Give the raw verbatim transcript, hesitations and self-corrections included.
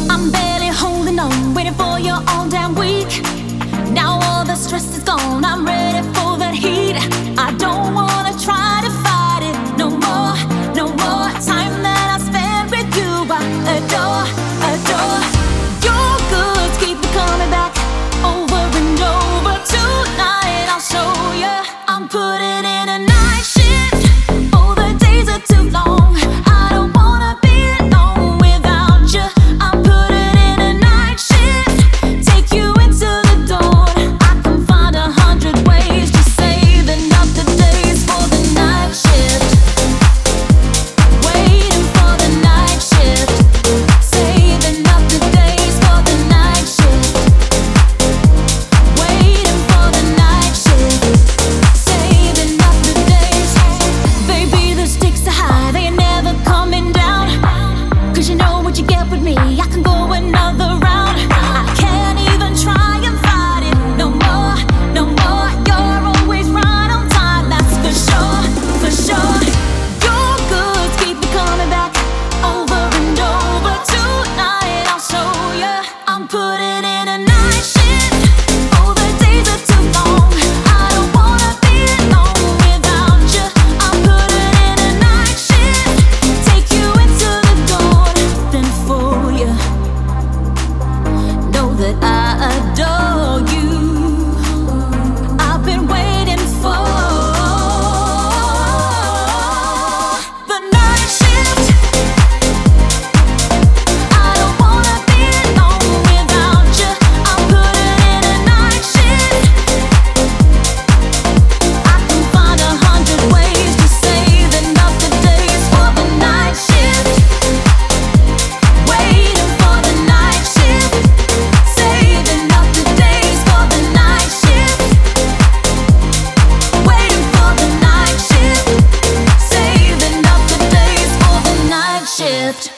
I'm barely holding on, waiting for you all damn week. Now all the stress is gone, I'm ready for that heat. I don't wanna try to fight it no more, no more. Time that I spent with you, I adore, adore. Your goods keep me coming back over and over. Tonight I'll show you I'm putting in a night shift. Oh, the days are too long, I don't wanna be alone without you. I'm putting in a night shift, take you into the dawn. I can find a hundred ways to saving up the days for the night shift. Waiting for the night shift, saving up the days for the night shift. Waiting for the night shift, saving up the days. Baby, the stakes are high, they ain't never coming down. Cause you know what you get with me, I can go another round. I can't even try and fight it no more, no more. You're always right on time, that's for sure, for sure. Your goods keep me coming back over and over. Tonight I'll show you I'm putting in a night shift. Oh, the days are too long, I don't wanna be alone without you. I'm putting in a night shift, take you into the dawn. Then for you, know that I adore you. I've been waiting for the night shift. I don't wanna be alone without you. I'm putting in a night shift. I can find a hundred ways to saving up the days for the night shift. Waiting for the night shift, saving up the days for the night shift. Waiting for the night shift, saving up the days for the night shift.